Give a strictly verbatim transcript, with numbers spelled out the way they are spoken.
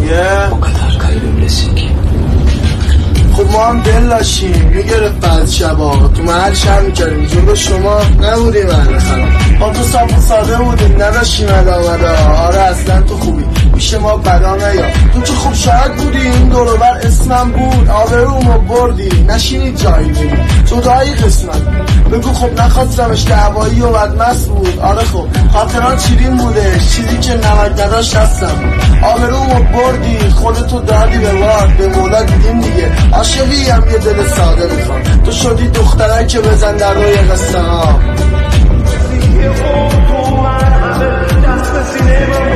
چیه؟ خب ما هم دل داشتیم میگرفت بعد شبا تو محل شهر میکردیم جلو شما نبودیم اهل خراب با تو صاف و ساده بودیم نداشتیم ادامده. آره اصلا تو خوبی پیش ما بدا نیا تو که خوب شاید بودی این دوروبر اسمم بود آبرومو بردی نشینی جایی بودی تو دایی قسمت بگو خب نخواستمش دعوایی و بدمست بود. آره خب خاطران چیرین بودش چیزی که نمک نداشت هستم آبرومو بردی خودتو دادی به وارد به مولا دیدیم دیگه عاشقی هم یه دل ساده میخوام تو شدی دختره که بزن در روی قصه ها